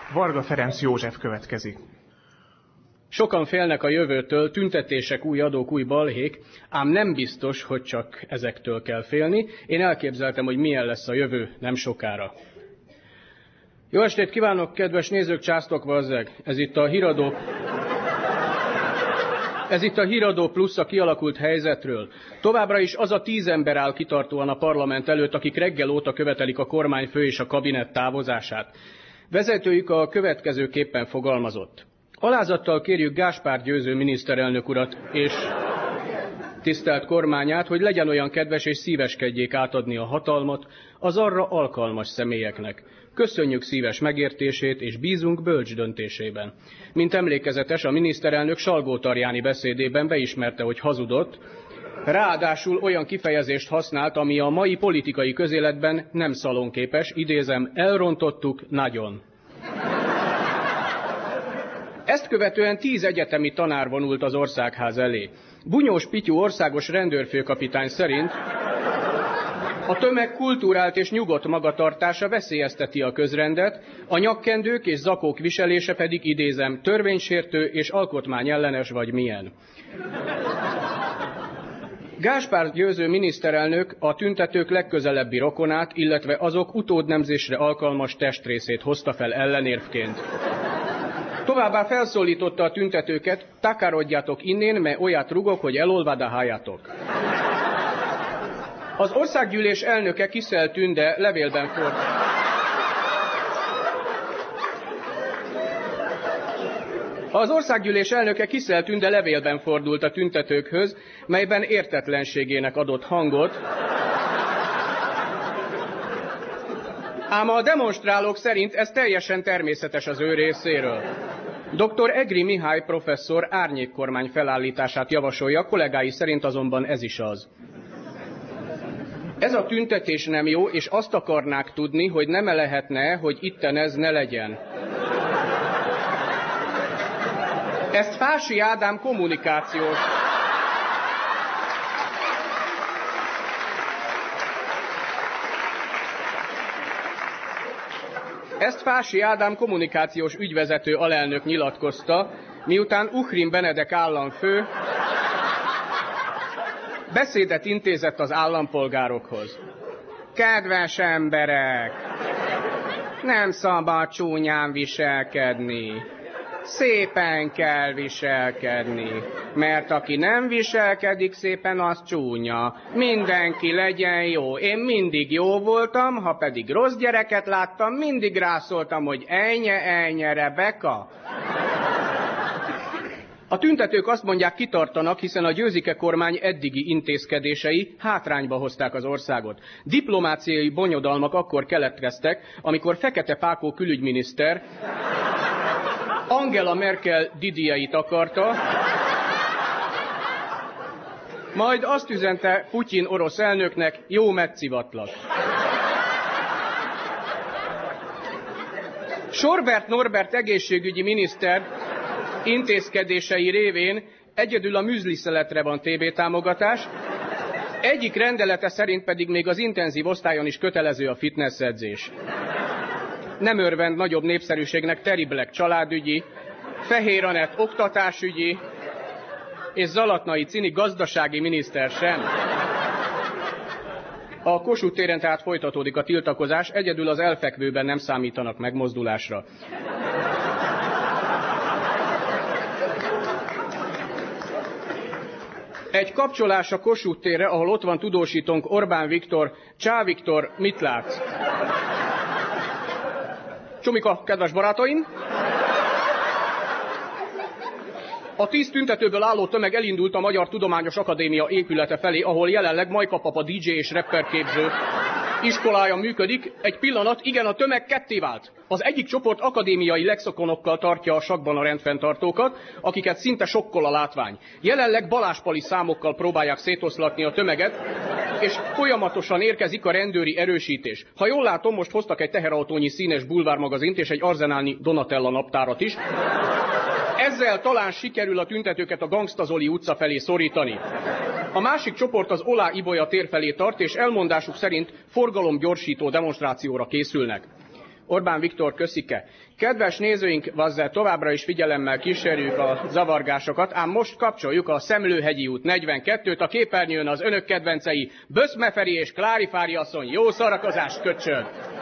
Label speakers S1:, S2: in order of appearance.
S1: Varga Ferenc József következik.
S2: Sokan félnek a jövőtől, tüntetések, új adók, új balhék, ám nem biztos, hogy csak ezektől kell félni. Én elképzeltem, hogy milyen lesz a jövő nem sokára. Jó estét kívánok, kedves nézők, császtok vazzeg! Ez itt a Híradó Plusz a kialakult helyzetről. Továbbra is az a 10 ember áll kitartóan a parlament előtt, akik reggel óta követelik a kormányfő és a kabinett távozását. Vezetőjük a következőképpen fogalmazott. Alázattal kérjük Gáspár Győző miniszterelnök urat és tisztelt kormányát, hogy legyen olyan kedves és szíveskedjék átadni a hatalmat az arra alkalmas személyeknek. Köszönjük szíves megértését és bízunk bölcs döntésében. Mint emlékezetes, a miniszterelnök Salgó-Tarjáni beszédében beismerte, hogy hazudott, ráadásul olyan kifejezést használt, ami a mai politikai közéletben nem szalonképes, idézem, elrontottuk nagyon. Ezt követően 10 egyetemi tanár vonult az országház elé. Bunyós Pityu országos rendőrfőkapitány szerint a tömeg kultúrált és nyugodt magatartása veszélyezteti a közrendet, a nyakkendők és zakók viselése pedig, idézem, törvénysértő és alkotmányellenes vagy milyen. Gáspár Győző miniszterelnök a tüntetők legközelebbi rokonát, illetve azok utódnemzésre alkalmas testrészét hozta fel ellenérvként. Továbbá felszólította a tüntetőket, takarodjatok innen, mert olyat rugok, hogy elolvad a hajatok. Az országgyűlés elnöke Kissel Tünde levélben fordult. Az országgyűlés elnöke Kissel Tünde levélben fordult a tüntetőkhöz, melyben értetlenségének adott hangot. Ám a demonstrálók szerint ez teljesen természetes az ő részéről. Dr. Egri Mihály professzor árnyékkormány felállítását javasolja, kollégái szerint azonban ez is az. Ez a tüntetés nem jó, és azt akarnák tudni, hogy nem lehetne, hogy itten ez ne legyen. Ezt Fási Ádám kommunikációs... Ezt Fási Ádám kommunikációs ügyvezető alelnök nyilatkozta, miután Uhrin Benedek államfő beszédet intézett az állampolgárokhoz. Kedves emberek, nem szabad csúnyán viselkedni. Szépen kell viselkedni, mert aki nem viselkedik szépen, az csúnya. Mindenki legyen jó. Én mindig jó voltam, ha pedig rossz gyereket láttam, mindig rászóltam, hogy ejnye, Rebeka. A tüntetők azt mondják, kitartanak, hiszen a Győzike kormány eddigi intézkedései hátrányba hozták az országot. Diplomáciai bonyodalmak akkor keletkeztek, amikor Fekete Pákó külügyminiszter Angela Merkel didieit akarta, majd azt üzente Putyin orosz elnöknek, jó megcivatlak. Sorbert Norbert egészségügyi miniszter intézkedései révén egyedül a műzliszeletre van TB támogatás, egyik rendelete szerint pedig még az intenzív osztályon is kötelező a fitnessedzés. Nem örvend nagyobb népszerűségnek Terry Black családügyi, Fehér Anett oktatásügyi és Zalatnai Cini gazdasági miniszter sem. A Kossuth téren tehát folytatódik a tiltakozás, egyedül az elfekvőben nem számítanak megmozdulásra. Egy kapcsolás a Kossuth térre, ahol ott van tudósítónk Orbán Viktor. Csá Viktor, mit látsz? Csumika, kedves barátaim! A 10 tüntetőből álló tömeg elindult a Magyar Tudományos Akadémia épülete felé, ahol jelenleg Majka Papa DJ és rapperképző iskolája működik. Egy pillanat, igen, a tömeg ketté vált. Az egyik csoport akadémiai lexikonokkal tartja a sakkban a rendfenntartókat, akiket szinte sokkol a látvány. Jelenleg Balázs-Pali számokkal próbálják szétoszlatni a tömeget, és folyamatosan érkezik a rendőri erősítés. Ha jól látom, most hoztak egy teherautónyi színes bulvármagazint és egy arzenálni Donatella naptárat is. Ezzel talán sikerül a tüntetőket a Gangsta Zoli utca felé szorítani. A másik csoport az Olá Ibolya tér felé tart, és elmondásuk szerint forgalomgyorsító demonstrációra készülnek. Orbán Viktor köszike. Kedves nézőink, vazzá továbbra is figyelemmel kísérjük a zavargásokat, ám most kapcsoljuk a Szemlőhegyi út 42-t, a képernyőn az önök kedvencei Böszme Feri és Klári Fári asszony. Jó szórakozást, köcsög!